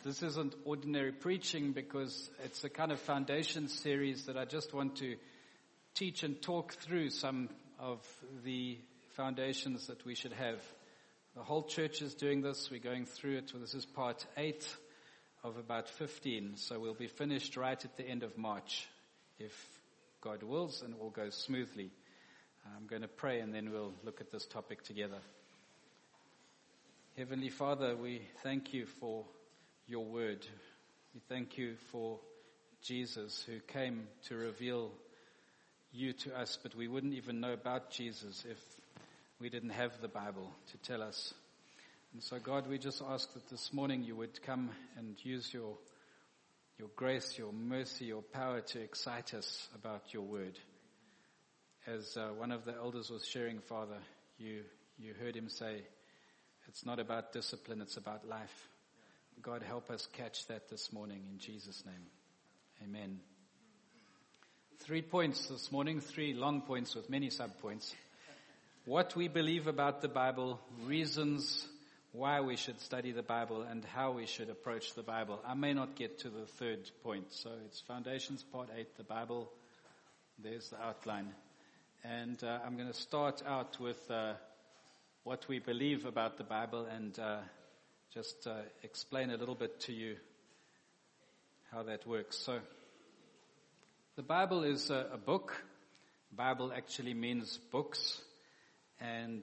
This isn't ordinary preaching because it's a kind of foundation series that I just want to teach and talk through some of the foundations that we should have. The whole church is doing this. We're going through it. This is part 8 of about 15. So we'll be finished right at the end of March, if God wills and all goes smoothly. I'm going to pray and then we'll look at this topic together. Heavenly Father, we thank you for your word. We thank you for Jesus who came to reveal you to us, but we wouldn't even know about Jesus if we didn't have the Bible to tell us. And so God, we just ask that this morning you would come and use your grace, your mercy, your power to excite us about your word. As one of the elders was sharing, Father, you heard him say, it's not about discipline, it's about life. God, help us catch that this morning in Jesus' name. Amen. 3 points this morning, 3 long points with many sub-points. What we believe about the Bible, reasons why we should study the Bible, and how we should approach the Bible. I may not get to the third point, so it's Foundations, Part 8, the Bible. There's the outline. And I'm going to start out with what we believe about the Bible and just explain a little bit to you how that works. So, the Bible is a book. Bible actually means books, and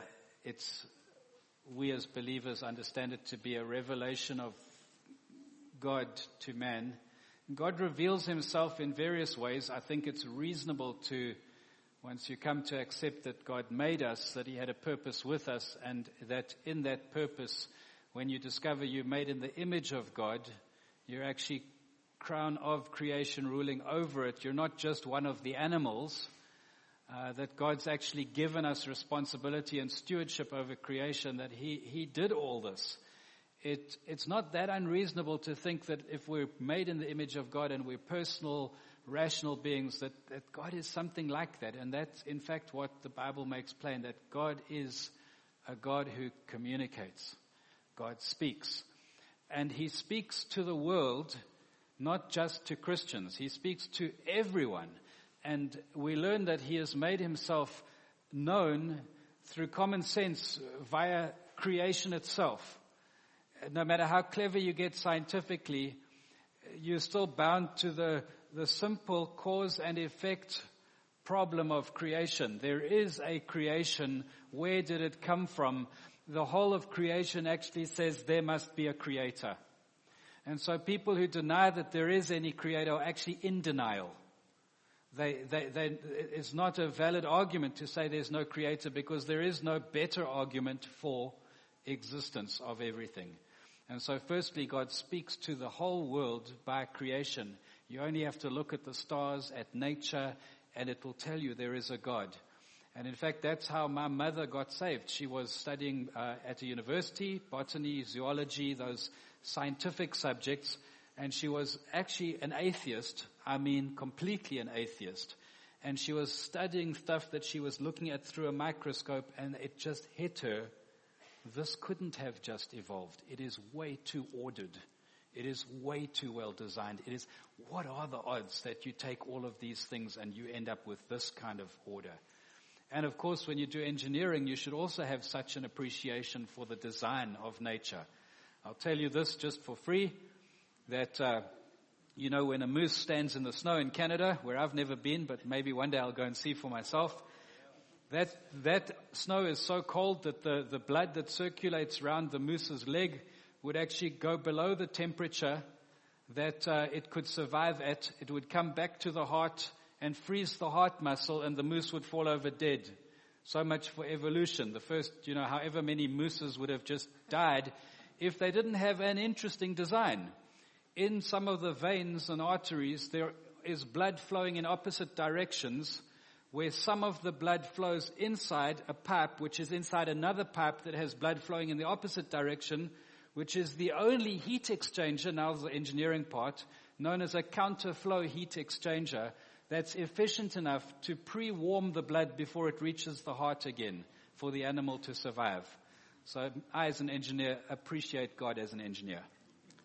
we as believers understand it to be a revelation of God to man. God reveals himself in various ways. I think it's reasonable to, once you come to accept that God made us, that he had a purpose with us, and that in that purpose, when you discover you're made in the image of God, you're actually crown of creation ruling over it. You're not just one of the animals, that God's actually given us responsibility and stewardship over creation, that he did all this. It's not that unreasonable to think that if we're made in the image of God and we're personal, rational beings, that God is something like that. And that's in fact what the Bible makes plain, that God is a God who communicates. God speaks. And he speaks to the world, not just to Christians. He speaks to everyone. And we learn that he has made himself known through common sense via creation itself. No matter how clever you get scientifically, you're still bound to the simple cause and effect problem of creation. There is a creation. Where did it come from? The whole of creation actually says there must be a creator. And so people who deny that there is any creator are actually in denial. It's not a valid argument to say there's no creator, because there is no better argument for existence of everything. And so firstly, God speaks to the whole world by creation. You only have to look at the stars, at nature, and it will tell you there is a God. And in fact, that's how my mother got saved. She was studying at a university, botany, zoology, those scientific subjects, and she was actually an atheist. I mean, completely an atheist. And she was studying stuff that she was looking at through a microscope, and it just hit her. This couldn't have just evolved. It is way too ordered. It is way too well designed. What are the odds that you take all of these things and you end up with this kind of order? And of course, when you do engineering, you should also have such an appreciation for the design of nature. I'll tell you this just for free, that, when a moose stands in the snow in Canada, where I've never been, but maybe one day I'll go and see for myself, that snow is so cold that the blood that circulates around the moose's leg would actually go below the temperature that it could survive at. It would come back to the heart and freeze the heart muscle, and the moose would fall over dead. So much for evolution. The first, however many mooses would have just died if they didn't have an interesting design. In some of the veins and arteries, there is blood flowing in opposite directions, where some of the blood flows inside a pipe, which is inside another pipe that has blood flowing in the opposite direction, which is the only heat exchanger, now the engineering part, known as a counterflow heat exchanger, that's efficient enough to pre-warm the blood before it reaches the heart again for the animal to survive. So I, as an engineer, appreciate God as an engineer.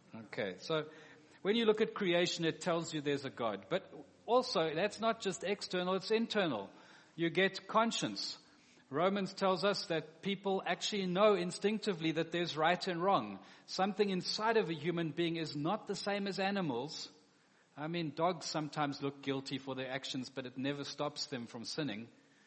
Okay, so when you look at creation, it tells you there's a God. But also, that's not just external, it's internal. You get conscience. Romans tells us that people actually know instinctively that there's right and wrong. Something inside of a human being is not the same as animals. I mean, dogs sometimes look guilty for their actions, but it never stops them from sinning.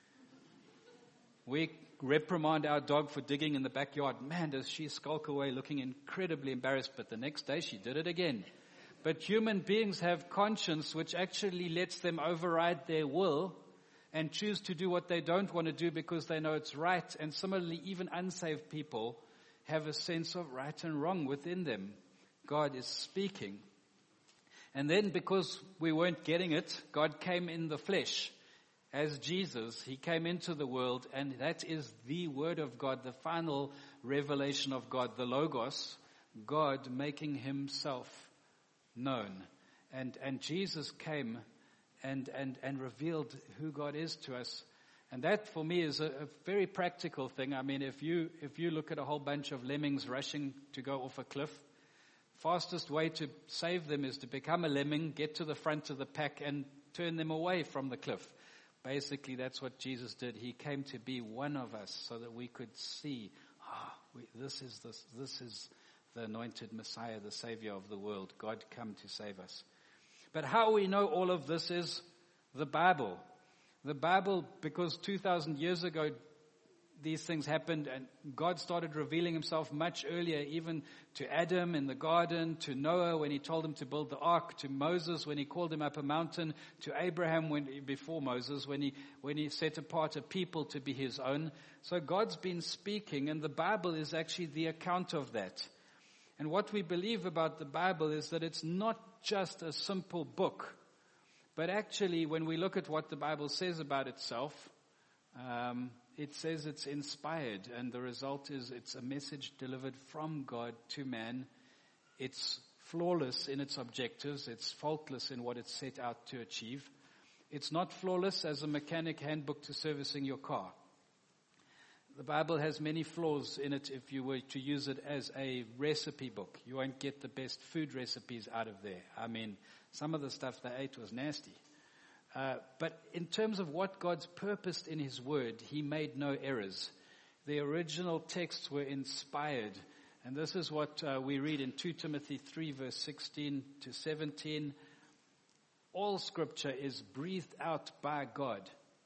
We reprimand our dog for digging in the backyard. Man, does she skulk away looking incredibly embarrassed, but the next day she did it again. But human beings have conscience which actually lets them override their will and choose to do what they don't want to do because they know it's right. And similarly, even unsaved people have a sense of right and wrong within them. God is speaking. And then because we weren't getting it, God came in the flesh as Jesus. He came into the world, and that is the Word of God, the final revelation of God, the Logos, God making himself known. And Jesus came and revealed who God is to us. And that for me is a very practical thing. I mean, if you look at a whole bunch of lemmings rushing to go off a cliff, fastest way to save them is to become a lemming, get to the front of the pack and turn them away from the cliff. Basically, that's what Jesus did. He came to be one of us so that we could see, this is the anointed Messiah, the Savior of the world. God come to save us. But how we know all of this is the Bible. The Bible, because 2,000 years ago, these things happened and God started revealing himself much earlier, even to Adam in the garden, to Noah when he told him to build the ark, to Moses when he called him up a mountain, to Abraham before Moses when he set apart a people to be his own. So God's been speaking, and the Bible is actually the account of that. And what we believe about the Bible is that it's not just a simple book, but actually when we look at what the Bible says about itself, it says it's inspired, and the result is it's a message delivered from God to man. It's flawless in its objectives. It's faultless in what it's set out to achieve. It's not flawless as a mechanic handbook to servicing your car. The Bible has many flaws in it if you were to use it as a recipe book. You won't get the best food recipes out of there. I mean, some of the stuff they ate was nasty. But in terms of what God's purposed in his word, he made no errors. The original texts were inspired. And this is what we read in 2 Timothy 3 verse 16 to 17. All scripture is breathed out by God.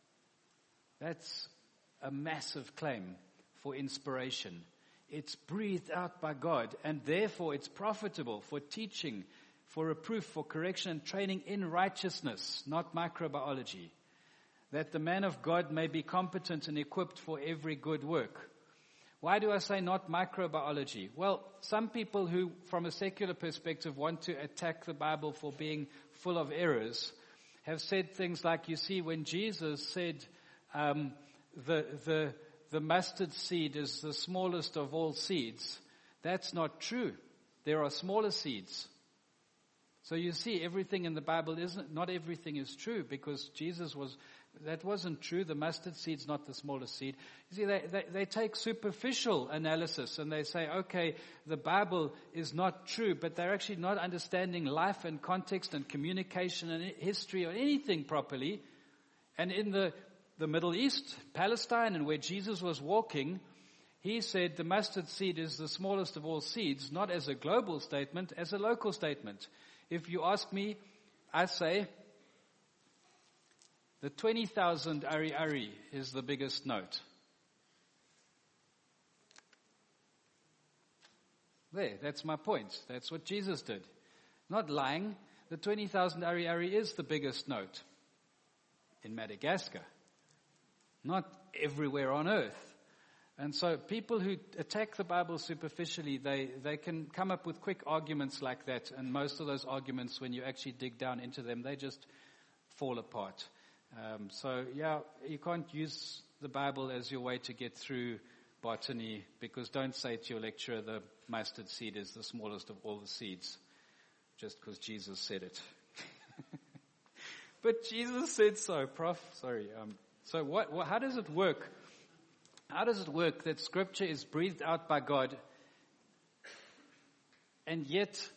That's a massive claim for inspiration. It's breathed out by God, and therefore it's profitable for teaching, for reproof, for correction and training in righteousness, not microbiology, that the man of God may be competent and equipped for every good work. Why do I say not microbiology? Well, some people who, from a secular perspective, want to attack the Bible for being full of errors have said things like, you see, when Jesus said, the mustard seed is the smallest of all seeds. That's not true. There are smaller seeds. So you see, everything in the Bible not everything is true, because that wasn't true. The mustard seed's not the smallest seed. You see, they take superficial analysis and they say, okay, the Bible is not true, but they're actually not understanding life and context and communication and history or anything properly. And in the Middle East, Palestine, and where Jesus was walking, he said the mustard seed is the smallest of all seeds, not as a global statement, as a local statement. If you ask me, I say the 20,000 Ari is the biggest note. There, that's my point. That's what Jesus did. Not lying. The 20,000 Ari is the biggest note in Madagascar. Not everywhere on earth. And so people who attack the Bible superficially, they can come up with quick arguments like that. And most of those arguments, when you actually dig down into them, they just fall apart. You can't use the Bible as your way to get through botany, because don't say to your lecturer the mustard seed is the smallest of all the seeds, just because Jesus said it. But Jesus said so, Prof. Sorry. So how does it work? How does it work that Scripture is breathed out by God, and yet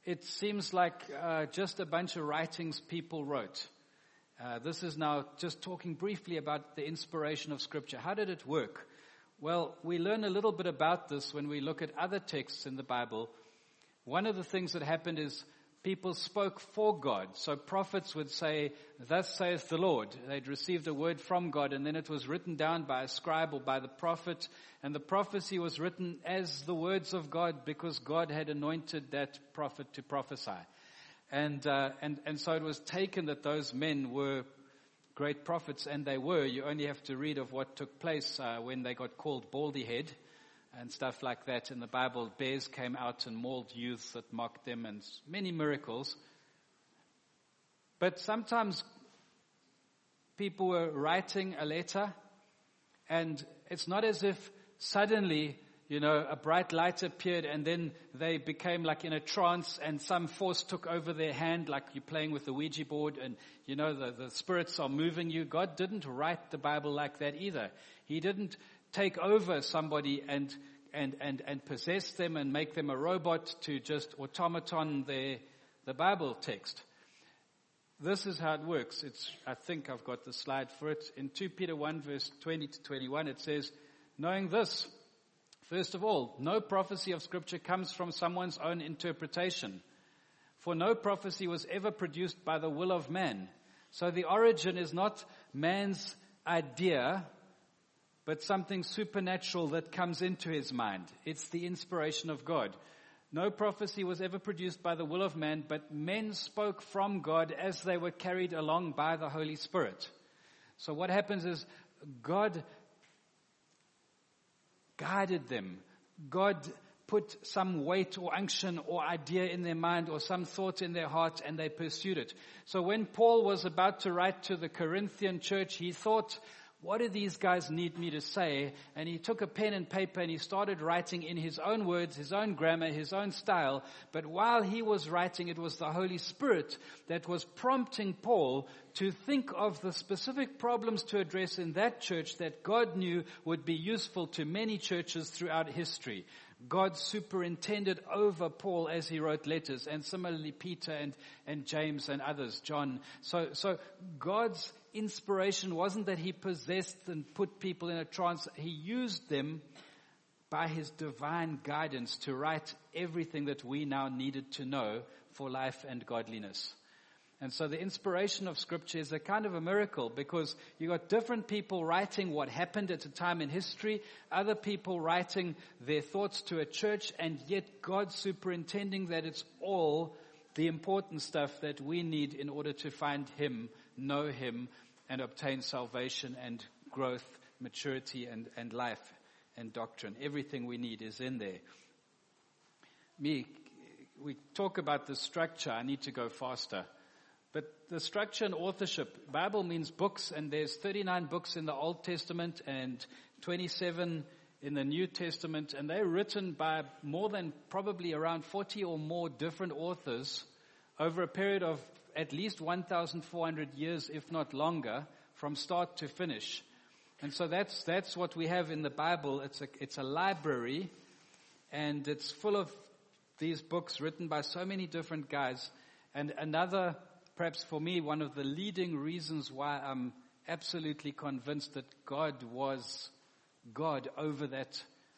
it seems like just a bunch of writings people wrote. This is now just talking briefly about the inspiration of Scripture. How did it work? Well, we learn a little bit about this when we look at other texts in the Bible. One of the things that happened is people spoke for God. So prophets would say, "Thus saith the Lord." They'd received a word from God, and then it was written down by a scribe or by the prophet. And the prophecy was written as the words of God because God had anointed that prophet to prophesy. And so it was taken that those men were great prophets, and they were. You only have to read of what took place when they got called Baldy Head and stuff like that in the Bible. Bears came out and mauled youths that mocked them, and many miracles. But sometimes people were writing a letter, and it's not as if suddenly, a bright light appeared and then they became like in a trance and some force took over their hand, like you're playing with the Ouija board and, the spirits are moving you. God didn't write the Bible like that either. He didn't take over somebody and possess them and make them a robot to just automaton the Bible text. This is how it works. I think I've got the slide for it. In 2 Peter 1 verse 20 to 21, it says, "Knowing this, first of all, no prophecy of Scripture comes from someone's own interpretation. For no prophecy was ever produced by the will of man." So the origin is not man's idea, but something supernatural that comes into his mind. It's the inspiration of God. No prophecy was ever produced by the will of man, but men spoke from God as they were carried along by the Holy Spirit. So what happens is God guided them. God put some weight or unction or idea in their mind or some thought in their heart, and they pursued it. So when Paul was about to write to the Corinthian church, he thought, what do these guys need me to say? And he took a pen and paper and he started writing in his own words, his own grammar, his own style. But while he was writing, it was the Holy Spirit that was prompting Paul to think of the specific problems to address in that church that God knew would be useful to many churches throughout history. God superintended over Paul as he wrote letters, and similarly Peter and James and others, John. So God's inspiration wasn't that he possessed and put people in a trance. He used them by his divine guidance to write everything that we now needed to know for life and godliness. And so the inspiration of Scripture is a kind of a miracle, because you got different people writing what happened at a time in history, other people writing their thoughts to a church, and yet God superintending that it's all the important stuff that we need in order to find Him, know Him, and obtain salvation and growth, maturity and life and doctrine. Everything we need is in there. We talk about the structure. I need to go faster. But the structure and authorship, Bible means books, and there's 39 books in the Old Testament and 27 in the New Testament, and they're written by more than probably around 40 or more different authors over a period of at least 1,400 years, if not longer, from start to finish. And so that's what we have in the Bible. It's a library, and it's full of these books written by so many different guys. And another, perhaps for me, one of the leading reasons why I'm absolutely convinced that God was God over that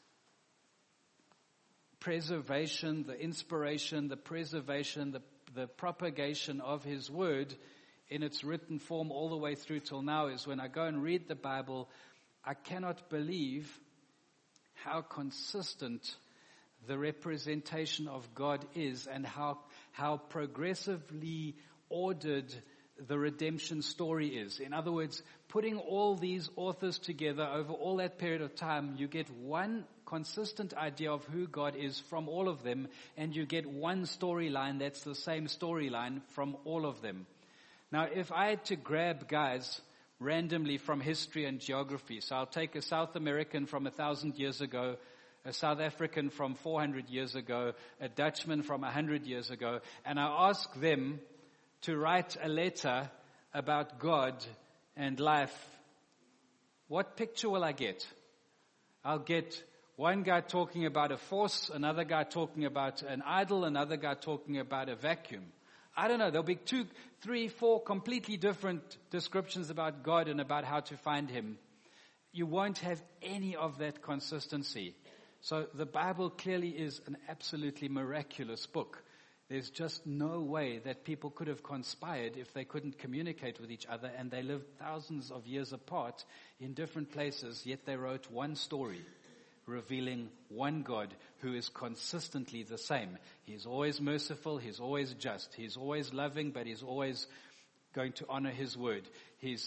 preservation, the inspiration, the preservation, the propagation of His Word in its written form all the way through till now, is when I go and read the Bible, I cannot believe how consistent the representation of God is, and how progressively ordered the redemption story is. In other words, putting all these authors together over all that period of time, you get one consistent idea of who God is from all of them, and you get one storyline that's the same storyline from all of them. Now, if I had to grab guys randomly from history and geography, so I'll take a South American from 1,000 years ago, a South African from 400 years ago, a Dutchman from 100 years ago, and I ask them to write a letter about God and life, what picture will I get? I'll get one guy talking about a force, another guy talking about an idol, another guy talking about a vacuum. I don't know. There'll be 2, 3, 4 completely different descriptions about God and about how to find Him. You won't have any of that consistency. So the Bible clearly is an absolutely miraculous book. There's just no way that people could have conspired if they couldn't communicate with each other, and they lived thousands of years apart in different places, yet they wrote one story, revealing one God who is consistently the same. He's always merciful, He's always just, He's always loving, but He's always going to honor His word. He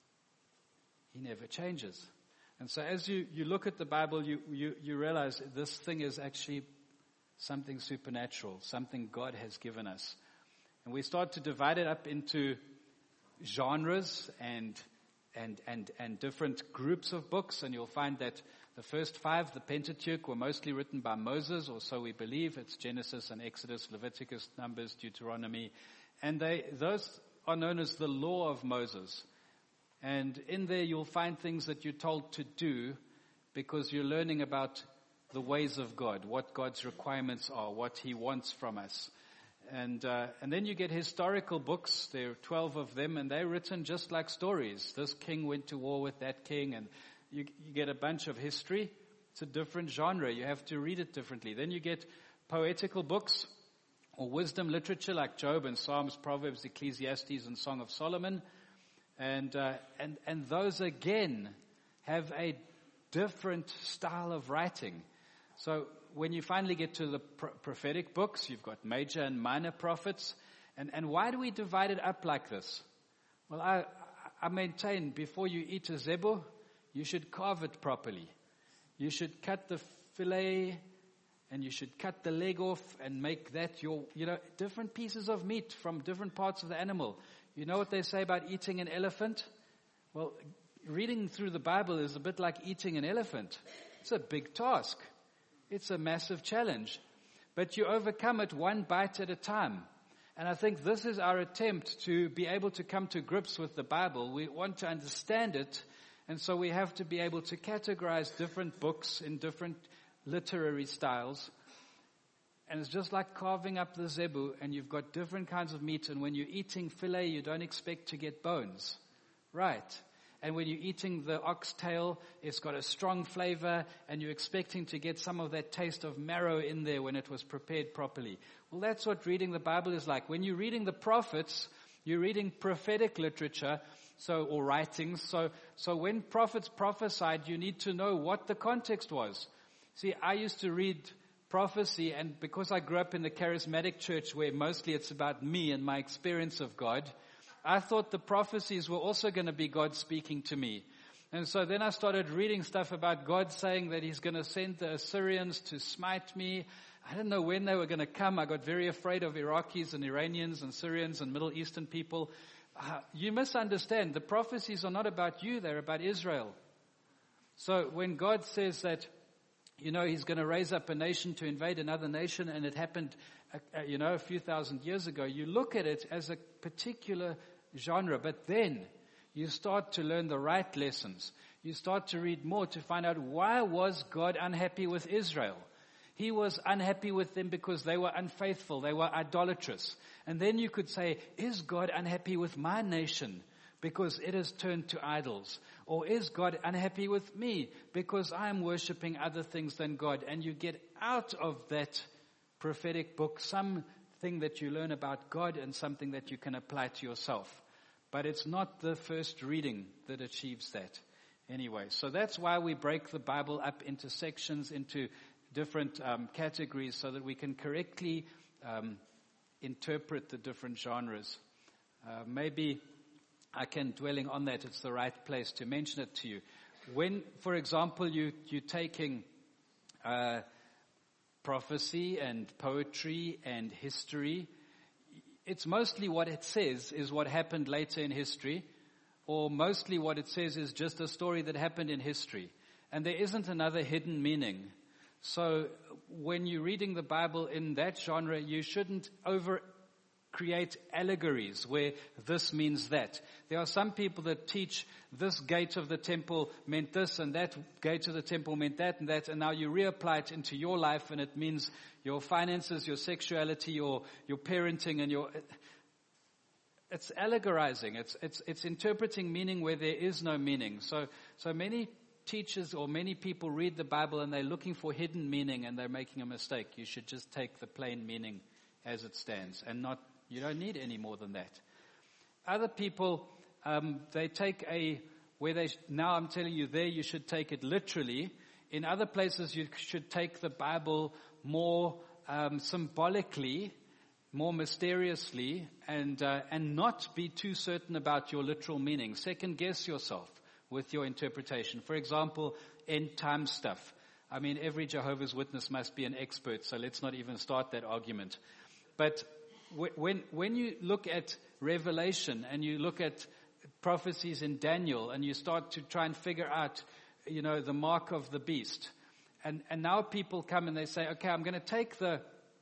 never changes. And so as you look at the Bible, you realize this thing is actually something supernatural, something God has given us. And we start to divide it up into genres and different groups of books, and you'll find that the first 5, the Pentateuch, were mostly written by Moses, or so we believe. It's Genesis and Exodus, Leviticus, Numbers, Deuteronomy. And those are known as the law of Moses. And in there you'll find things that you're told to do because you're learning about the ways of God, what God's requirements are, what He wants from us. And then you get historical books. There are 12 of them, and they're written just like stories. This king went to war with that king, and you get a bunch of history. It's a different genre. You have to read it differently. Then you get poetical books or wisdom literature like Job and Psalms, Proverbs, Ecclesiastes, and Song of Solomon. And those again have a different style of writing. So when you finally get to the prophetic books, you've got major and minor prophets. And why do we divide it up like this? Well, I maintain before you eat a zebu, you should carve it properly. You should cut the fillet and you should cut the leg off and make that different pieces of meat from different parts of the animal. You know what they say about eating an elephant? Well, reading through the Bible is a bit like eating an elephant. It's a big task. It's a massive challenge. But you overcome it one bite at a time. And I think this is our attempt to be able to come to grips with the Bible. We want to understand it, and so we have to be able to categorize different books in different literary styles. And it's just like carving up the zebu, and you've got different kinds of meat, and when you're eating filet, you don't expect to get bones. Right. And when you're eating the oxtail, it's got a strong flavor, and you're expecting to get some of that taste of marrow in there when it was prepared properly. Well, that's what reading the Bible is like. When you're reading the prophets, you're reading prophetic literature, or writings. So when prophets prophesied, you need to know what the context was. See, I used to read prophecy, and because I grew up in the charismatic church where mostly it's about me and my experience of God, I thought the prophecies were also going to be God speaking to me. And so then I started reading stuff about God saying that He's going to send the Assyrians to smite me. I didn't know when they were going to come. I got very afraid of Iraqis and Iranians and Syrians and Middle Eastern people. You misunderstand. The prophecies are not about you. They're about Israel. So when God says that, He's going to raise up a nation to invade another nation, and it happened, a few thousand years ago, you look at it as a particular genre, but then you start to learn the right lessons. You start to read more to find out, why was God unhappy with Israel? He was unhappy with them because they were unfaithful, they were idolatrous. And then you could say, is God unhappy with my nation because it has turned to idols? Or is God unhappy with me because I am worshiping other things than God? And you get out of that prophetic book something that you learn about God and something that you can apply to yourself. But it's not the first reading that achieves that. Anyway, so that's why we break the Bible up into sections, into different categories, so that we can correctly interpret the different genres. Maybe I can, dwelling on that, it's the right place to mention it to you. When, for example, you're taking prophecy and poetry and history, it's mostly what it says is what happened later in history, or mostly what it says is just a story that happened in history. And there isn't another hidden meaning. So when you're reading the Bible in that genre, you shouldn't overcrowd create allegories where this means that. There are some people that teach this gate of the temple meant this and that gate of the temple meant that, and now you reapply it into your life and it means your finances, your sexuality, your parenting and it's allegorizing. It's interpreting meaning where there is no meaning. So many teachers or many people read the Bible and they're looking for hidden meaning and they're making a mistake. You should just take the plain meaning as it stands and you don't need any more than that. Other people, they take now I'm telling you there you should take it literally. In other places you should take the Bible more symbolically, more mysteriously, and not be too certain about your literal meaning. Second guess yourself with your interpretation. For example, end time stuff. I mean, every Jehovah's Witness must be an expert, so let's not even start that argument. But when you look at Revelation and you look at prophecies in Daniel and you start to try and figure out, the mark of the beast, and now people come and they say, okay, I'm going to take the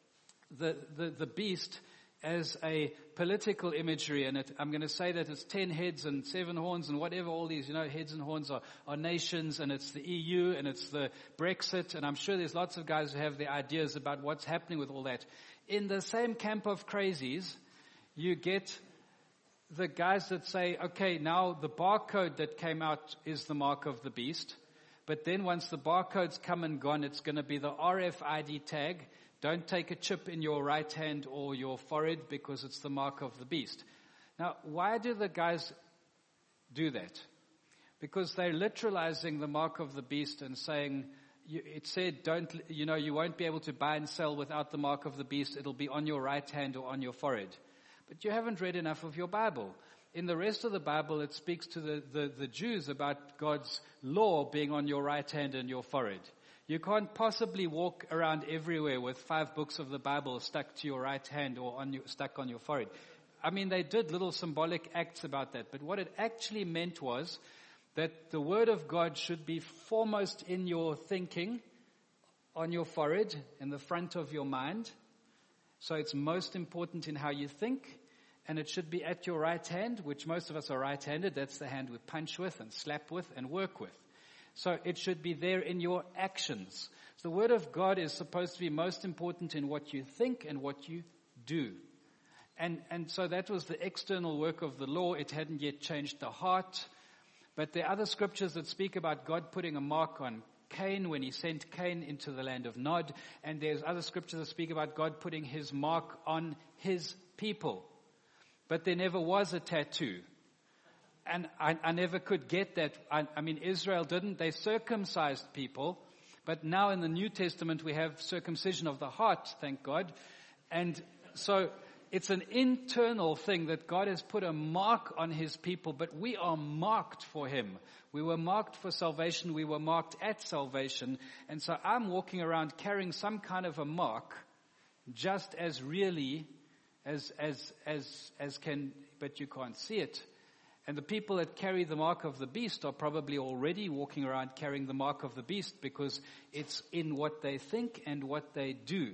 beast as a political imagery, and I'm going to say that it's 10 heads and 7 horns and whatever all these, heads and horns are nations, and it's the EU and it's the Brexit, and I'm sure there's lots of guys who have their ideas about what's happening with all that. In the same camp of crazies, you get the guys that say, okay, now the barcode that came out is the mark of the beast, but then once the barcode's come and gone, it's going to be the RFID tag. Don't take a chip in your right hand or your forehead because it's the mark of the beast. Now, why do the guys do that? Because they're literalizing the mark of the beast and saying, it said, you won't be able to buy and sell without the mark of the beast. It'll be on your right hand or on your forehead. But you haven't read enough of your Bible. In the rest of the Bible, it speaks to the Jews about God's law being on your right hand and your forehead. You can't possibly walk around everywhere with 5 books of the Bible stuck to your right hand or stuck on your forehead. I mean, they did little symbolic acts about that. But what it actually meant was that the Word of God should be foremost in your thinking, on your forehead, in the front of your mind. So it's most important in how you think. And it should be at your right hand, which most of us are right-handed. That's the hand we punch with and slap with and work with. So it should be there in your actions. So the Word of God is supposed to be most important in what you think and what you do. And so that was the external work of the law. It hadn't yet changed the heart. But there are other scriptures that speak about God putting a mark on Cain when he sent Cain into the land of Nod. And there's other scriptures that speak about God putting his mark on his people. But there never was a tattoo. And I never could get that. I mean, Israel didn't. They circumcised people. But now in the New Testament, we have circumcision of the heart, thank God. And so it's an internal thing that God has put a mark on his people, but we are marked for him. We were marked for salvation. We were marked at salvation. And so I'm walking around carrying some kind of a mark, just as really as can, but you can't see it. And the people that carry the mark of the beast are probably already walking around carrying the mark of the beast because it's in what they think and what they do.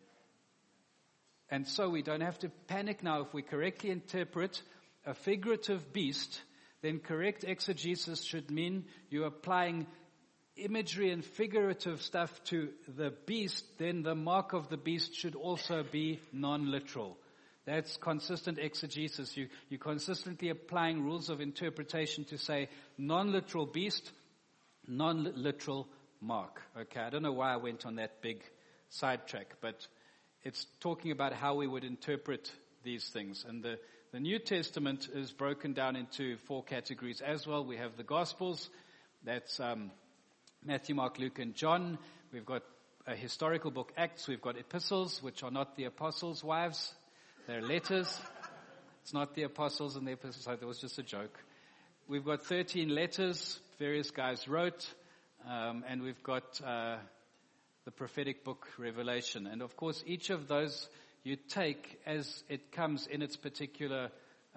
And so we don't have to panic now. If we correctly interpret a figurative beast, then correct exegesis should mean you're applying imagery and figurative stuff to the beast. Then the mark of the beast should also be non-literal. That's consistent exegesis. You're consistently applying rules of interpretation to say non-literal beast, non-literal mark. Okay, I don't know why I went on that big sidetrack, but it's talking about how we would interpret these things. And the New Testament is broken down into 4 categories as well. We have the Gospels. That's Matthew, Mark, Luke, and John. We've got a historical book, Acts. We've got epistles, which are not the apostles' wives. They're letters. It's not the apostles and the epistles. So that was just a joke. We've got 13 letters various guys wrote. And we've got the prophetic book, Revelation. And of course, each of those you take as it comes in its particular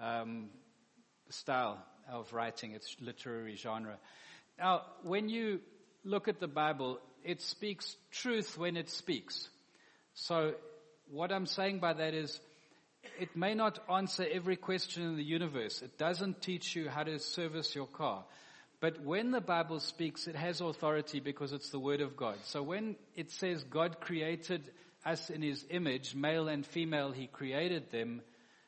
style of writing, its literary genre. Now, when you look at the Bible, it speaks truth when it speaks. So what I'm saying by that is, it may not answer every question in the universe. It doesn't teach you how to service your car. But when the Bible speaks, it has authority because it's the Word of God. So when it says God created us in His image, male and female, He created them,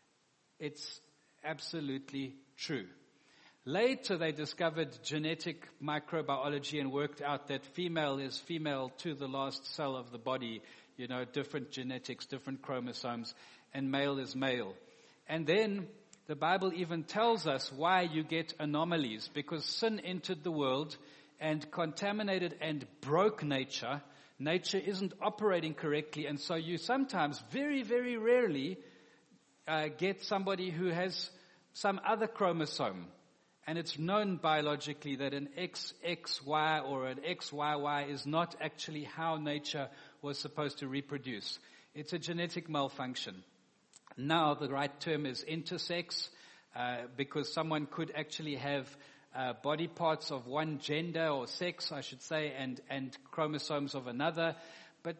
it's absolutely true. Later they discovered genetic microbiology and worked out that female is female to the last cell of the body, different genetics, different chromosomes, and male is male. And then the Bible even tells us why you get anomalies, because sin entered the world and contaminated and broke nature. Nature isn't operating correctly, and so you sometimes, very, very rarely, get somebody who has some other chromosome. And it's known biologically that an XXY or an XYY is not actually how nature was supposed to reproduce. It's a genetic malfunction. Now the right term is intersex, because someone could actually have body parts of one gender or sex, I should say, and chromosomes of another. But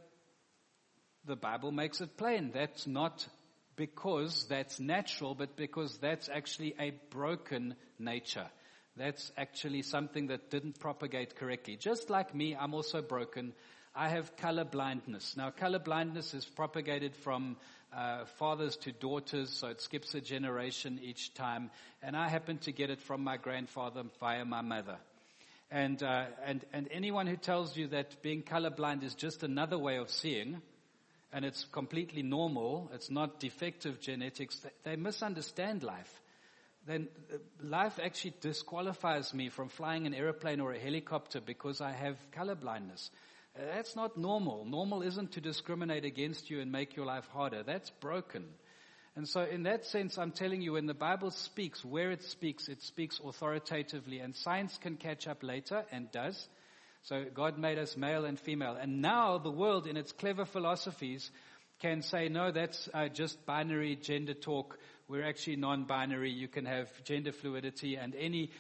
the Bible makes it plain. That's not because that's natural, but because that's actually a broken nature. That's actually something that didn't propagate correctly. Just like me, I'm also broken. I have color blindness. Now, color blindness is propagated from fathers to daughters, so it skips a generation each time. And I happen to get it from my grandfather via my mother. And anyone who tells you that being colorblind is just another way of seeing, and it's completely normal, it's not defective genetics, they misunderstand life. Then life actually disqualifies me from flying an airplane or a helicopter because I have color blindness. That's not normal. Normal isn't to discriminate against you and make your life harder. That's broken. And so in that sense, I'm telling you, when the Bible speaks, where it speaks authoritatively, and science can catch up later, and does. So God made us male and female. And now the world, in its clever philosophies, can say, no, that's just binary gender talk. We're actually non-binary. You can have gender fluidity, and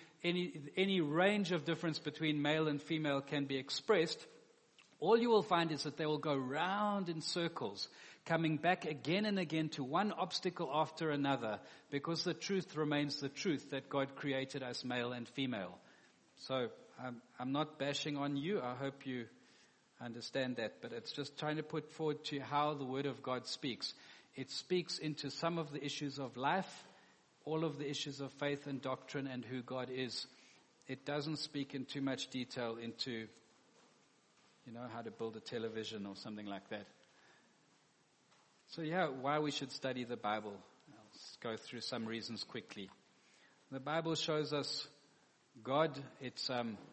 any range of difference between male and female can be expressed. All you will find is that they will go round in circles, coming back again and again to one obstacle after another, because the truth remains the truth, that God created us male and female. So I'm not bashing on you. I hope you understand that. But it's just trying to put forward to you how the Word of God speaks. It speaks into some of the issues of life, all of the issues of faith and doctrine and who God is. It doesn't speak in too much detail into, how to build a television or something like that. So why we should study the Bible. I'll go through some reasons quickly. The Bible shows us God. It's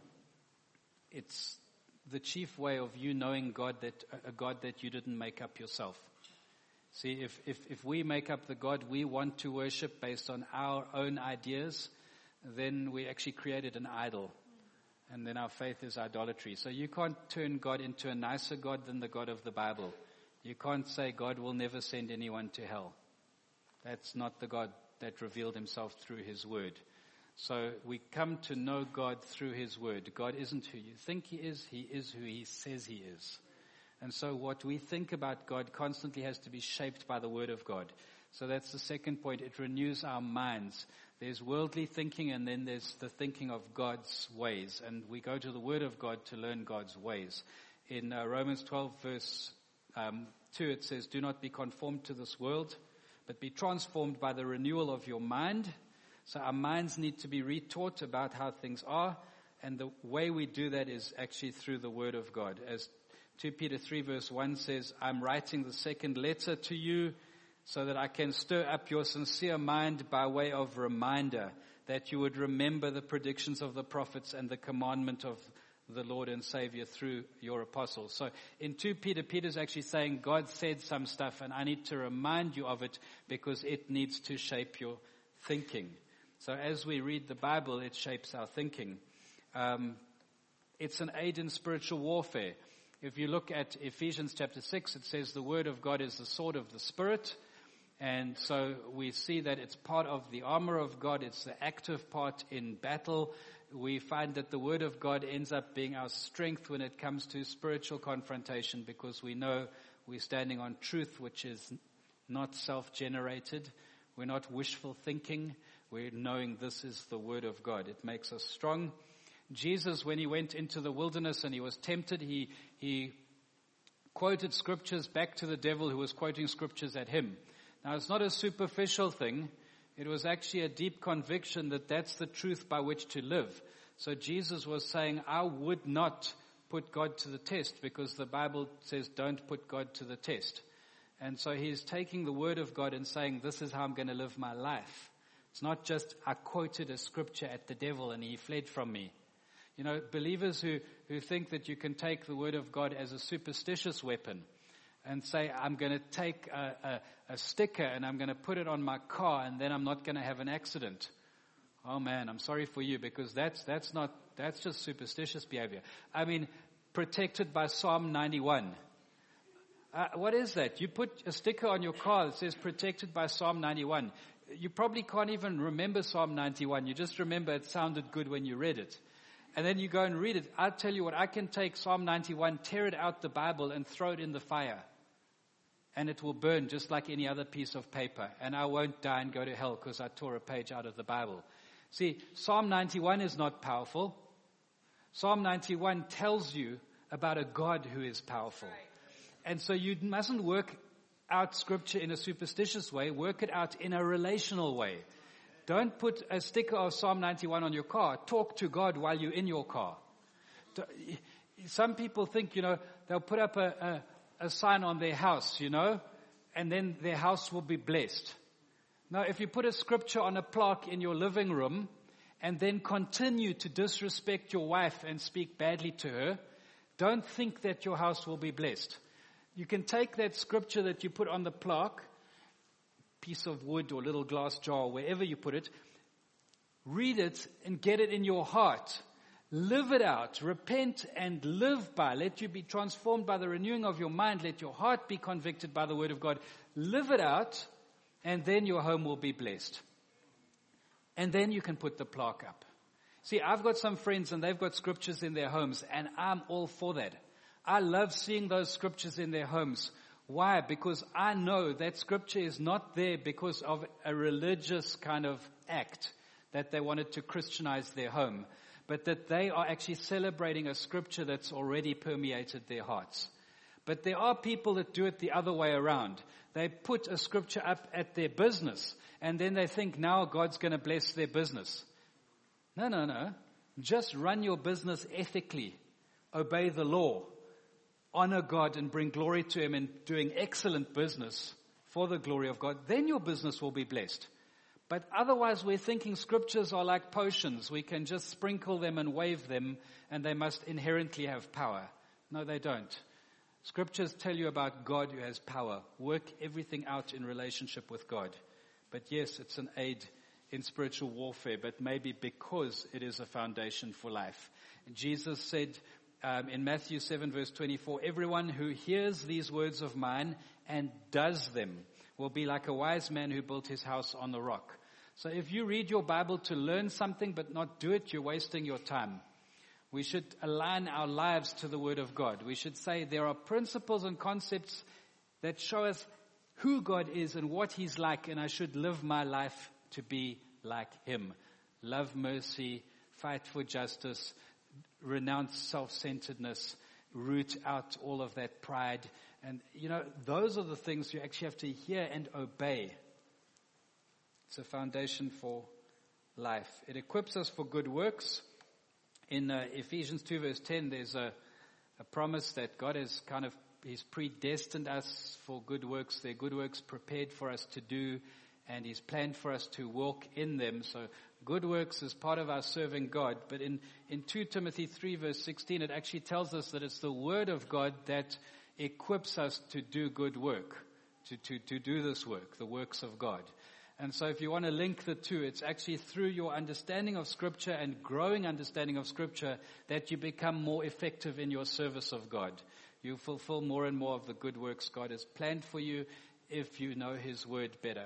the chief way of you knowing God, that a God that you didn't make up yourself. See, if we make up the God we want to worship based on our own ideas, then we actually created an idol. And then our faith is idolatry. So you can't turn God into a nicer God than the God of the Bible. You can't say God will never send anyone to hell. That's not the God that revealed Himself through His Word. So we come to know God through His Word. God isn't who you think He is who He says He is. And so what we think about God constantly has to be shaped by the Word of God. So that's the second point. It renews our minds. There's worldly thinking, and then there's the thinking of God's ways. And we go to the Word of God to learn God's ways. In Romans 12 verse 2, it says, "Do not be conformed to this world, but be transformed by the renewal of your mind." So our minds need to be retaught about how things are. And the way we do that is actually through the Word of God. As 2 Peter 3 verse 1 says, "I'm writing the second letter to you, so that I can stir up your sincere mind by way of reminder, that you would remember the predictions of the prophets and the commandment of the Lord and Savior through your apostles." So in 2 Peter, Peter's actually saying, God said some stuff, and I need to remind you of it because it needs to shape your thinking. So as we read the Bible, it shapes our thinking. It's an aid in spiritual warfare. If you look at Ephesians chapter 6, it says the Word of God is the sword of the Spirit. And so we see that it's part of the armor of God. It's the active part in battle. We find that the Word of God ends up being our strength when it comes to spiritual confrontation, because we know we're standing on truth, which is not self-generated. We're not wishful thinking. We're knowing this is the word of God. It makes us strong. Jesus, when he went into the wilderness and he was tempted, he quoted scriptures back to the devil who was quoting scriptures at him. Now, it's not a superficial thing. It was actually a deep conviction that that's the truth by which to live. So Jesus was saying, I would not put God to the test, because the Bible says don't put God to the test. And so he's taking the word of God and saying, this is how I'm going to live my life. It's not just I quoted a scripture at the devil and he fled from me. You know, believers who think that you can take the word of God as a superstitious weapon and say, I'm going to take a sticker and I'm going to put it on my car and then I'm not going to have an accident. Oh man, I'm sorry for you, because that's just superstitious behavior. I mean, protected by Psalm 91. What is that? You put a sticker on your car that says protected by Psalm 91. You probably can't even remember Psalm 91. You just remember it sounded good when you read it. And then you go and read it. I'll tell you what, I can take Psalm 91, tear it out the Bible and throw it in the fire. And it will burn just like any other piece of paper. And I won't die and go to hell because I tore a page out of the Bible. See, Psalm 91 is not powerful. Psalm 91 tells you about a God who is powerful. And so you mustn't work out scripture in a superstitious way. Work it out in a relational way. Don't put a sticker of Psalm 91 on your car. Talk to God while you're in your car. Some people think, they'll put up a sign on their house, and then their house will be blessed. Now, if you put a scripture on a plaque in your living room and then continue to disrespect your wife and speak badly to her, don't think that your house will be blessed. You can take that scripture that you put on the plaque, piece of wood or little glass jar, wherever you put it, read it and get it in your heart. Live it out. Repent and live by. Let you be transformed by the renewing of your mind. Let your heart be convicted by the word of God. Live it out, and then your home will be blessed. And then you can put the plaque up. See, I've got some friends and they've got scriptures in their homes, and I'm all for that. I love seeing those scriptures in their homes. Why? Because I know that scripture is not there because of a religious kind of act that they wanted to Christianize their home, but that they are actually celebrating a scripture that's already permeated their hearts. But there are people that do it the other way around. They put a scripture up at their business, and then they think now God's going to bless their business. No. Just run your business ethically. Obey the law. Honor God and bring glory to Him in doing excellent business for the glory of God. Then your business will be blessed. But otherwise we're thinking scriptures are like potions. We can just sprinkle them and wave them and they must inherently have power. No, they don't. Scriptures tell you about God who has power. Work everything out in relationship with God. But yes, it's an aid in spiritual warfare, but maybe because it is a foundation for life. Jesus said in Matthew 7 verse 24, everyone who hears these words of mine and does them will be like a wise man who built his house on the rock. So if you read your Bible to learn something but not do it, you're wasting your time. We should align our lives to the Word of God. We should say there are principles and concepts that show us who God is and what He's like, and I should live my life to be like Him. Love mercy, fight for justice, renounce self-centeredness, root out all of that pride. And, those are the things you actually have to hear and obey. It's a foundation for life. It equips us for good works. In Ephesians 2 verse 10, there's a promise that God has He's predestined us for good works. They're good works prepared for us to do, and He's planned for us to walk in them. So good works is part of our serving God. But in 2 Timothy 3 verse 16, it actually tells us that it's the Word of God that equips us to do good work, to do this work, the works of God. And so if you want to link the two, it's actually through your understanding of Scripture and growing understanding of Scripture that you become more effective in your service of God. You fulfill more and more of the good works God has planned for you if you know His Word better.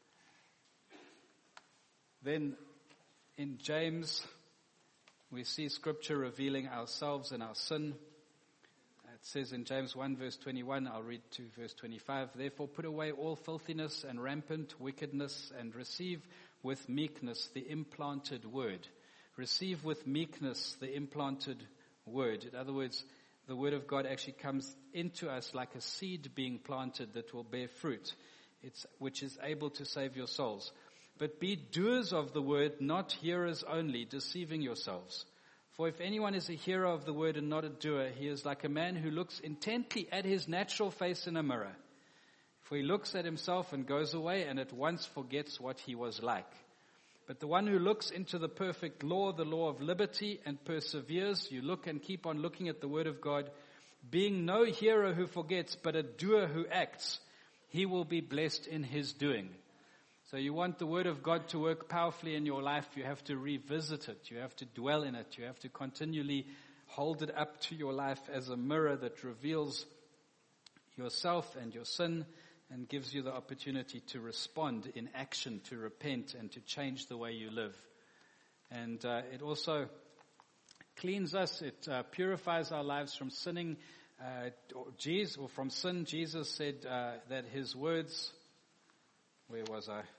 Then in James, we see Scripture revealing ourselves and our sin. It says in James 1 verse 21, I'll read to verse 25, therefore put away all filthiness and rampant wickedness and receive with meekness the implanted word. Receive with meekness the implanted word. In other words, the word of God actually comes into us like a seed being planted that will bear fruit, which is able to save your souls. But be doers of the word, not hearers only, deceiving yourselves. For if anyone is a hearer of the word and not a doer, he is like a man who looks intently at his natural face in a mirror. For he looks at himself and goes away and at once forgets what he was like. But the one who looks into the perfect law, the law of liberty, and perseveres, you look and keep on looking at the word of God, being no hearer who forgets, but a doer who acts, he will be blessed in his doing. So you want the word of God to work powerfully in your life, you have to revisit it, you have to dwell in it, you have to continually hold it up to your life as a mirror that reveals yourself and your sin and gives you the opportunity to respond in action, to repent and to change the way you live. And it also cleans us, it purifies our lives from sinning, or from sin. Jesus said that his words, where was I?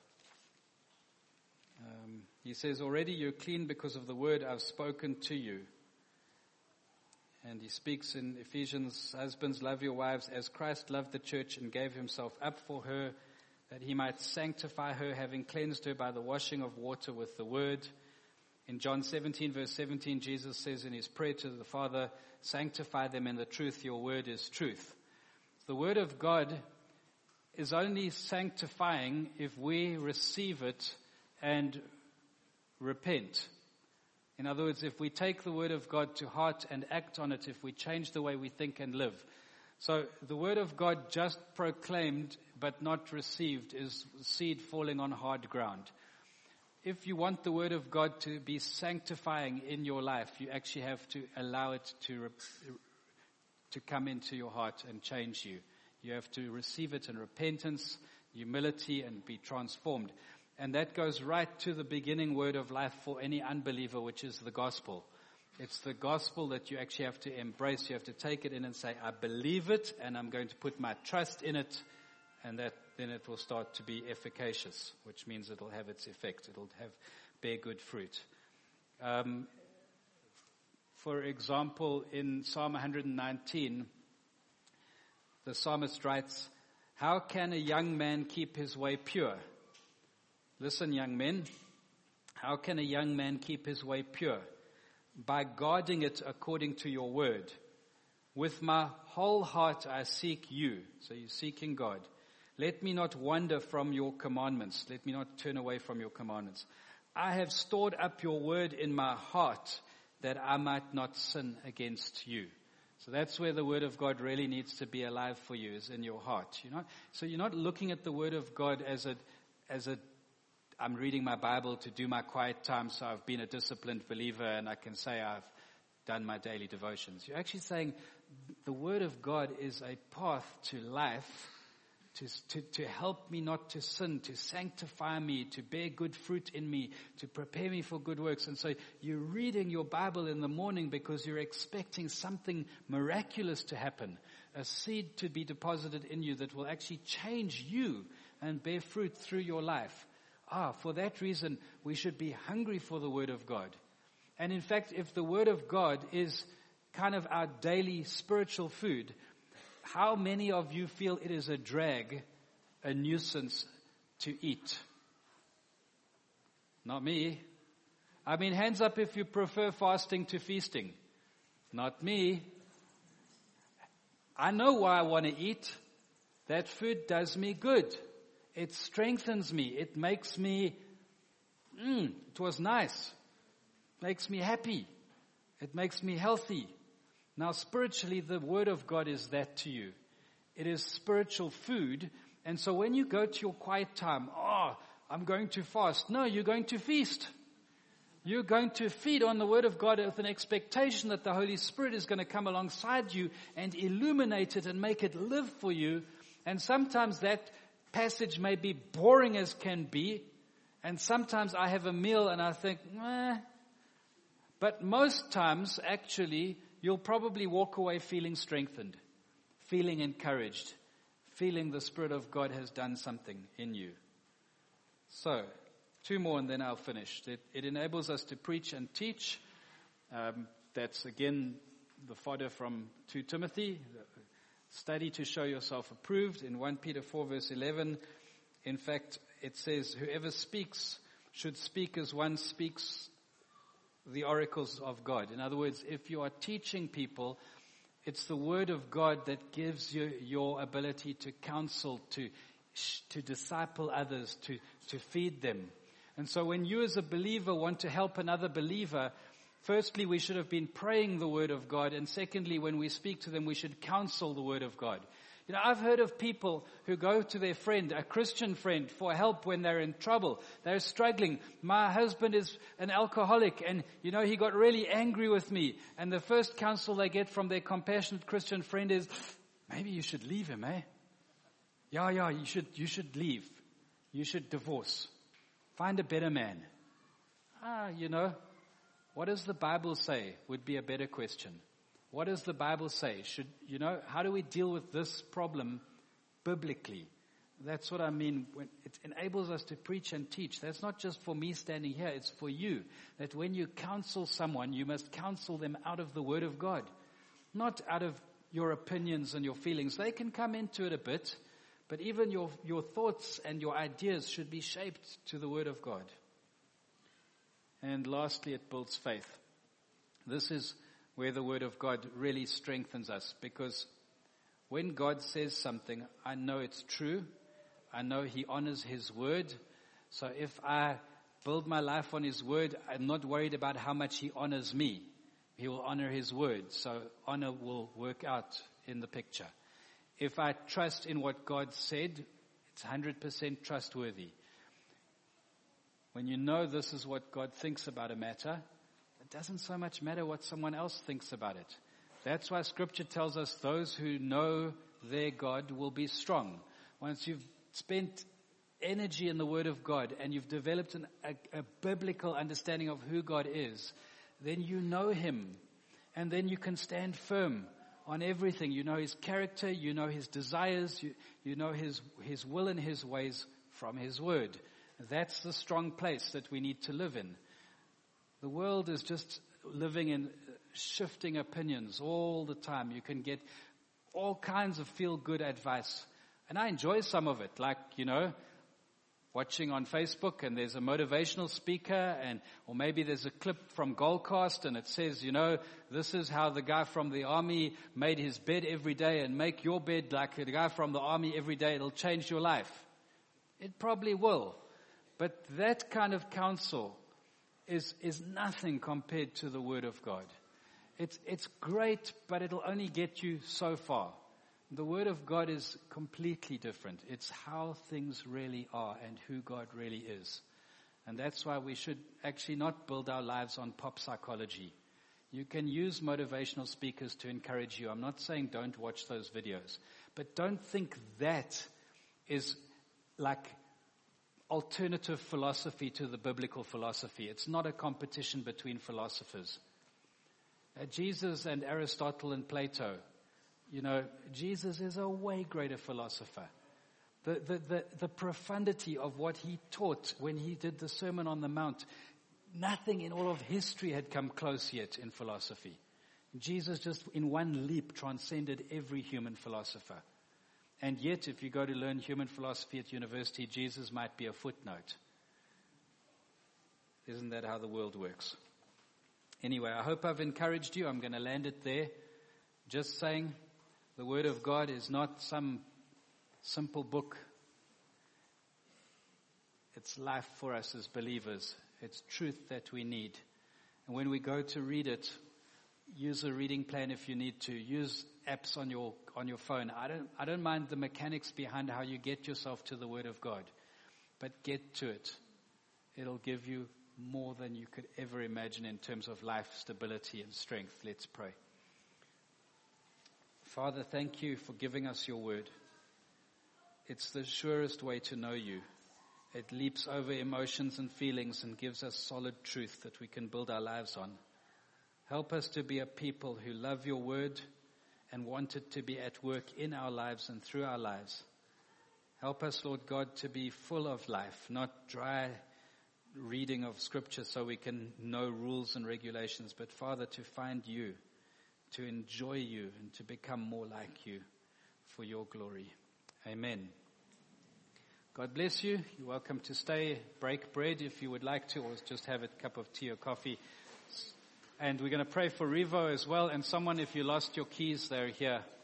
He says, already you're clean because of the word I've spoken to you. And he speaks in Ephesians, husbands, love your wives as Christ loved the church and gave himself up for her, that he might sanctify her, having cleansed her by the washing of water with the word. In John 17, verse 17, Jesus says in his prayer to the Father, sanctify them in the truth, your word is truth. The word of God is only sanctifying if we receive it and repent. In other words, if we take the word of God to heart and act on it, if we change the way we think and live. So the word of God just proclaimed but not received is seed falling on hard ground. If you want the word of God to be sanctifying in your life, you actually have to allow it to come into your heart and change you. You have to receive it in repentance, humility, and be transformed. And that goes right to the beginning word of life for any unbeliever, which is the gospel. It's the gospel that you actually have to embrace. You have to take it in and say, I believe it, and I'm going to put my trust in it, and then it will start to be efficacious, which means it'll have its effect. It'll bear good fruit. For example, in Psalm 119, the psalmist writes, how can a young man keep his way pure? Listen, young men, how can a young man keep his way pure? By guarding it according to your word. With my whole heart I seek you. So you're seeking God. Let me not wander from your commandments. Let me not turn away from your commandments. I have stored up your word in my heart that I might not sin against you. So that's where the word of God really needs to be alive for you, is in your heart. So you're not looking at the word of God as a I'm reading my Bible to do my quiet time, so I've been a disciplined believer and I can say I've done my daily devotions. You're actually saying the word of God is a path to life, to help me not to sin, to sanctify me, to bear good fruit in me, to prepare me for good works. And so you're reading your Bible in the morning because you're expecting something miraculous to happen, a seed to be deposited in you that will actually change you and bear fruit through your life. For that reason, we should be hungry for the word of God. And in fact, if the word of God is kind of our daily spiritual food, how many of you feel it is a drag, a nuisance to eat? Not me. I mean, hands up if you prefer fasting to feasting. Not me. I know why I want to eat. That food does me good. It strengthens me. It makes me, it was nice. Makes me happy. It makes me healthy. Now spiritually, the word of God is that to you. It is spiritual food. And so when you go to your quiet time, I'm going to fast. No, you're going to feast. You're going to feed on the word of God with an expectation that the Holy Spirit is going to come alongside you and illuminate it and make it live for you. And sometimes that passage may be boring as can be, and sometimes I have a meal and I think, But most times, actually, you'll probably walk away feeling strengthened, feeling encouraged, feeling the Spirit of God has done something in you. So, 2 more and then I'll finish. It enables us to preach and teach. That's again the fodder from 2 Timothy. Study to show yourself approved. In 1 Peter 4 verse 11, in fact, it says, whoever speaks should speak as one speaks the oracles of God. In other words, if you are teaching people, it's the word of God that gives you your ability to counsel, to disciple others, to feed them. And so when you as a believer want to help another believer, firstly, we should have been praying the word of God. And secondly, when we speak to them, we should counsel the word of God. You know, I've heard of people who go to their friend, a Christian friend, for help when they're in trouble. They're struggling. My husband is an alcoholic and, you know, he got really angry with me. And the first counsel they get from their compassionate Christian friend is, maybe you should leave him, eh? Yeah, you should leave. You should divorce. Find a better man. You know, what does the Bible say would be a better question. What does the Bible say? How do we deal with this problem biblically? That's what I mean when it enables us to preach and teach. That's not just for me standing here, it's for you. That when you counsel someone, you must counsel them out of the Word of God. Not out of your opinions and your feelings. They can come into it a bit, but even your thoughts and your ideas should be shaped to the Word of God. And lastly, it builds faith. This is where the Word of God really strengthens us, because when God says something, I know it's true. I know He honors His Word. So if I build my life on His Word, I'm not worried about how much He honors me. He will honor His Word. So honor will work out in the picture. If I trust in what God said, it's 100% trustworthy. When you know this is what God thinks about a matter, it doesn't so much matter what someone else thinks about it. That's why Scripture tells us those who know their God will be strong. Once you've spent energy in the Word of God and you've developed a biblical understanding of who God is, then you know Him. And then you can stand firm on everything. You know His character, you know His desires, you know His will and His ways from His Word. That's the strong place that we need to live in. The world is just living in shifting opinions all the time. You can get all kinds of feel-good advice. And I enjoy some of it, like, you know, watching on Facebook and there's a motivational speaker or maybe there's a clip from Goldcast and it says, you know, this is how the guy from the army made his bed every day, and make your bed like the guy from the army every day. It'll change your life. It probably will. But that kind of counsel is nothing compared to the Word of God. It's great, but it'll only get you so far. The Word of God is completely different. It's how things really are and who God really is. And that's why we should actually not build our lives on pop psychology. You can use motivational speakers to encourage you. I'm not saying don't watch those videos. But don't think that is like alternative philosophy to the biblical philosophy. It's not a competition between philosophers. Jesus and Aristotle and Plato, you know, Jesus is a way greater philosopher. The profundity of what he taught when he did the Sermon on the Mount, nothing in all of history had come close yet in philosophy. Jesus just in one leap transcended every human philosopher. And yet, if you go to learn human philosophy at university, Jesus might be a footnote. Isn't that how the world works? Anyway, I hope I've encouraged you. I'm going to land it there. Just saying, the Word of God is not some simple book. It's life for us as believers. It's truth that we need. And when we go to read it, use a reading plan if you need to. Use apps on your phone. I don't mind the mechanics behind how you get yourself to the Word of God, but get to it. It'll give you more than you could ever imagine in terms of life stability and strength. Let's pray. Father, thank you for giving us your Word. It's the surest way to know you. It leaps over emotions and feelings and gives us solid truth that we can build our lives on. Help us to be a people who love your word and want it to be at work in our lives and through our lives. Help us, Lord God, to be full of life, not dry reading of Scripture so we can know rules and regulations, but Father, to find you, to enjoy you, and to become more like you for your glory. Amen. God bless you. You're welcome to stay, break bread if you would like to, or just have a cup of tea or coffee. And we're going to pray for Revo as well. And someone, if you lost your keys, they're here.